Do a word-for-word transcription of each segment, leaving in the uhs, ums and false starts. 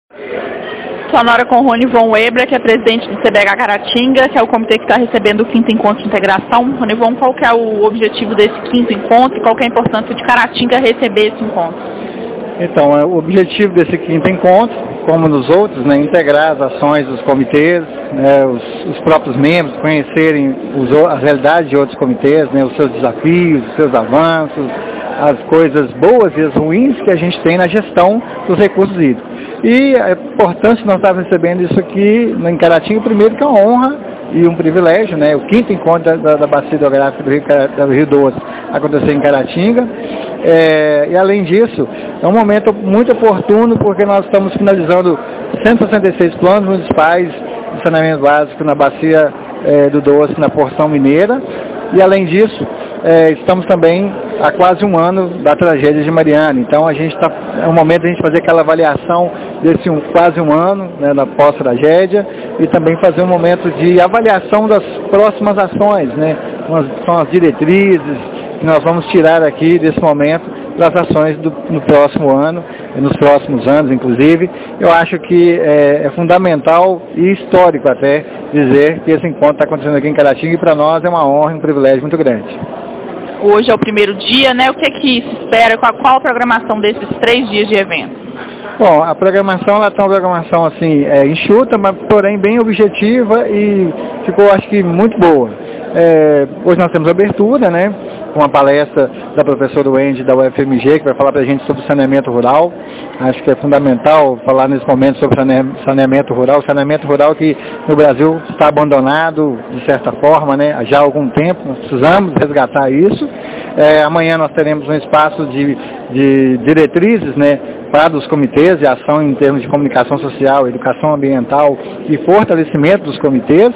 Estou na hora com o Rony Von Weber, que é presidente do C B H Caratinga, que é o comitê que está recebendo o quinto encontro de integração. Rony Von, qual que é o objetivo desse quinto encontro e qual que é a importância de Caratinga receber esse encontro? Então, o objetivo desse quinto encontro, como nos outros, né, integrar as ações dos comitês, né, os, os próprios membros, conhecerem os, as realidades de outros comitês, né, os seus desafios, os seus avanços, as coisas boas e as ruins que a gente tem na gestão dos recursos hídricos. E é importante nós estarmos recebendo isso aqui em Caratinga, primeiro que é uma honra e um privilégio, né? O quinto encontro da, da Bacia Hidrográfica do Rio, do Rio Doce acontecer em Caratinga. É, e além disso, é um momento muito oportuno porque nós estamos finalizando cento e sessenta e seis planos municipais de saneamento básico na Bacia é, do Doce, na porção mineira. E além disso, é, estamos também há quase um ano da tragédia de Mariana. Então a gente está, é um momento de a gente fazer aquela avaliação desse um, quase um ano, né, da pós-tragédia, e também fazer um momento de avaliação das próximas ações, né? São as diretrizes que nós vamos tirar aqui desse momento das ações do, no próximo ano, nos próximos anos, inclusive. Eu acho que é, é fundamental e histórico até dizer que esse encontro está acontecendo aqui em Caratinga e para nós é uma honra e um privilégio muito grande. Hoje é o primeiro dia, né? O que é que se espera? Qual, qual a programação desses três dias de evento? Bom, a programação, ela está uma programação assim, é, enxuta, mas porém bem objetiva e ficou, acho que, muito boa. É, hoje nós temos abertura, né? Com a palestra da professora Wendy da U F M G, que vai falar para a gente sobre saneamento rural. Acho que é fundamental falar nesse momento sobre saneamento rural. Saneamento rural que no Brasil está abandonado, de certa forma, né, já há algum tempo. Nós precisamos resgatar isso. É, amanhã nós teremos um espaço de, de diretrizes, né, para os comitês de ação em termos de comunicação social, educação ambiental e fortalecimento dos comitês.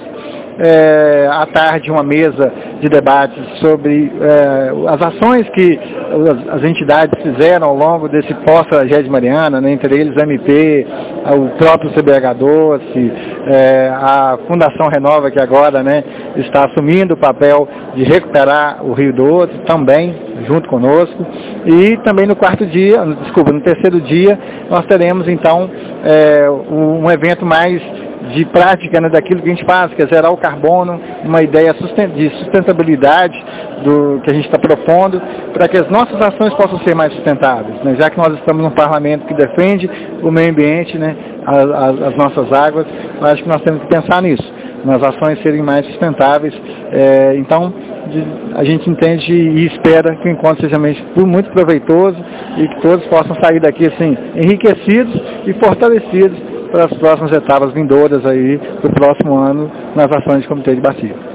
É, à tarde uma mesa de debates sobre é, as ações que as, as entidades fizeram ao longo desse pós-tragédia de Mariana, né, entre eles a M P, o próprio C B H Doce, é, a Fundação Renova, que agora, né, está assumindo o papel de recuperar o Rio Doce também, junto conosco. E também no quarto dia, desculpa, no terceiro dia, nós teremos então é, um evento mais de prática, né, daquilo que a gente faz, que é zerar o carbono, uma ideia de sustentabilidade do que a gente está propondo, para que as nossas ações possam ser mais sustentáveis, né, já que nós estamos num parlamento que defende o meio ambiente, né, as, as nossas águas. Eu acho que nós temos que pensar nisso, nas ações serem mais sustentáveis. É, então, de, a gente entende e espera que o encontro seja muito proveitoso e que todos possam sair daqui assim, enriquecidos e fortalecidos para as próximas etapas vindouras aí do próximo ano nas ações do Comitê de Bacia.